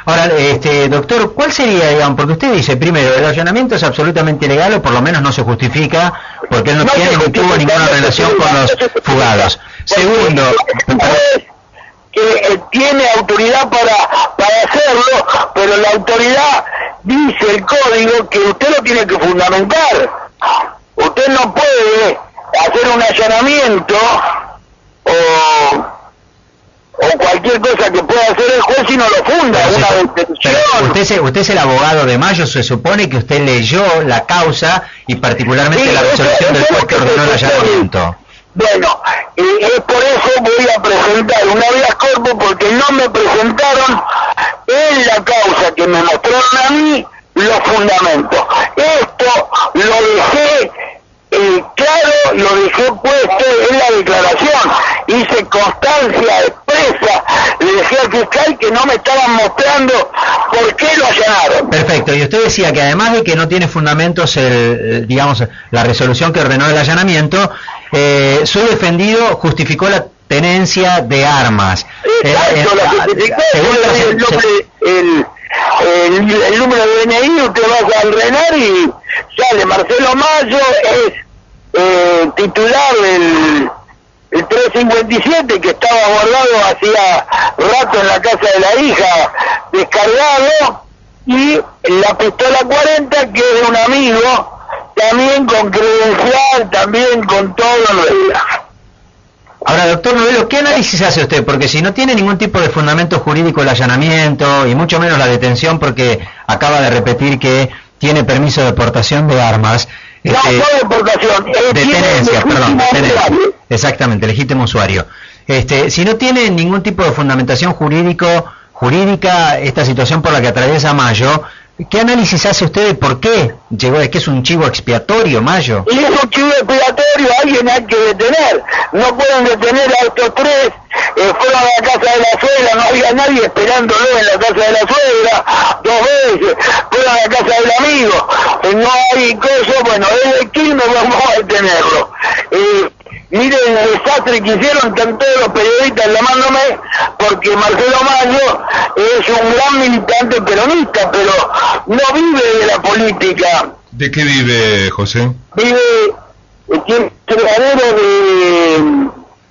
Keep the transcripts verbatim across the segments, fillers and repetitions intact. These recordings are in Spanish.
Ahora, este, doctor, ¿cuál sería, digamos, porque usted dice, primero, el allanamiento es absolutamente ilegal o por lo menos no se justifica porque él no, no tiene ni tuvo ninguna relación con los fugados? Segundo, que tiene autoridad para, para hacerlo, pero la autoridad dice el código que usted lo tiene que fundamentar. Usted no puede hacer un allanamiento o, o cualquier cosa que pueda hacer el juez si no lo funda, pero una detención. Usted es, usted es el abogado de Mayo, se supone que usted leyó la causa y particularmente sí, la resolución del juez que ordenó el allanamiento. Bueno, y es por eso voy a presentar un habeas corpus porque no me presentaron en la causa que me mostraron a mí los fundamentos. Esto lo dejé eh, claro, lo dejé puesto en la declaración. Hice constancia expresa, le dejé al fiscal que no me estaban mostrando por qué lo allanaron. Perfecto, y usted decía que además de que no tiene fundamentos, el, digamos, la resolución que ordenó el allanamiento, eh, su defendido justificó la tenencia de armas. Exacto, eh, la justificó, eh, el, nombre, el, el, el número de D N I, usted va al RENAR y sale Marcelo Mayo, es eh, titular del el trescientos cincuenta y siete que estaba guardado hacía rato en la casa de la hija, descargado, y la pistola cuarenta que es de un amigo, también con credencial, también con todo en regla. Ahora, doctor Novelo, ¿qué análisis hace usted? Porque si no tiene ningún tipo de fundamento jurídico el allanamiento, y mucho menos la detención, porque acaba de repetir que tiene permiso de portación de armas. No, este, no de portación, de tenencia, perdón, de tenencia. Exactamente, legítimo usuario. Este, si no tiene ningún tipo de fundamentación jurídico, jurídica esta situación por la que atraviesa Mayo, ¿qué análisis hace usted de por qué llegó? ¿Es que es un chivo expiatorio, Mayo? Y es un chivo expiatorio, alguien hay que detener. No pueden detener a estos tres. Eh, fueron a la casa de la suegra, no había nadie esperándolo en la casa de la suegra. Dos veces. Fueron a la casa del amigo. Eh, no hay cosa. Bueno, es de Quilmes, vamos a detenerlo. Eh, miren el desastre que hicieron, están todos los periodistas llamándome, porque Marcelo Mayo es un gran militante peronista, pero no vive de la política. ¿De qué vive, José? Vive, eh, tiene criadero de,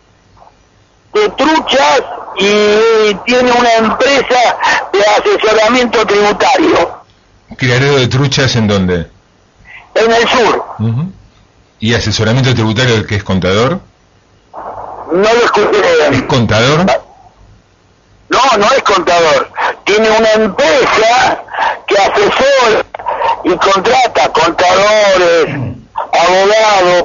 de truchas y tiene una empresa de asesoramiento tributario. ¿Criadero de truchas en dónde? En el sur. Uh-huh. ¿Y asesoramiento tributario el que es contador? No lo escuché. ¿Es contador? No, no es contador. Tiene una empresa que asesora y contrata contadores, abogados,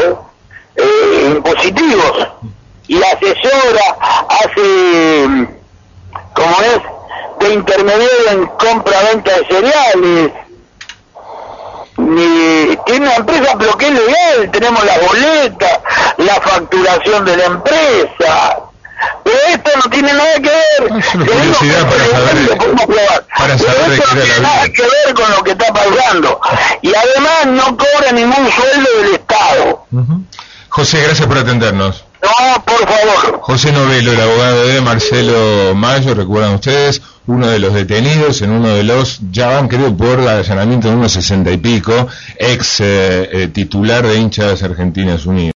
eh, impositivos, y asesora, hace, como es, de intermediario en compra-venta de cereales. Ni, tiene una empresa, pero que es legal, tenemos la boleta, la facturación de la empresa, pero esto no tiene nada que ver. Es una curiosidad para saber, para saber pero de esto qué no era tiene la nada vida. que ver con lo que está pasando, y además no cobra ningún sueldo del Estado. Uh-huh. José, gracias por atendernos. No, por favor. José Novelo, el abogado de Marcelo Mayo, recuerdan ustedes, uno de los detenidos en uno de los, ya van creo por allanamiento de unos sesenta y pico, ex eh, eh, titular de Hinchas Argentinas Unidas.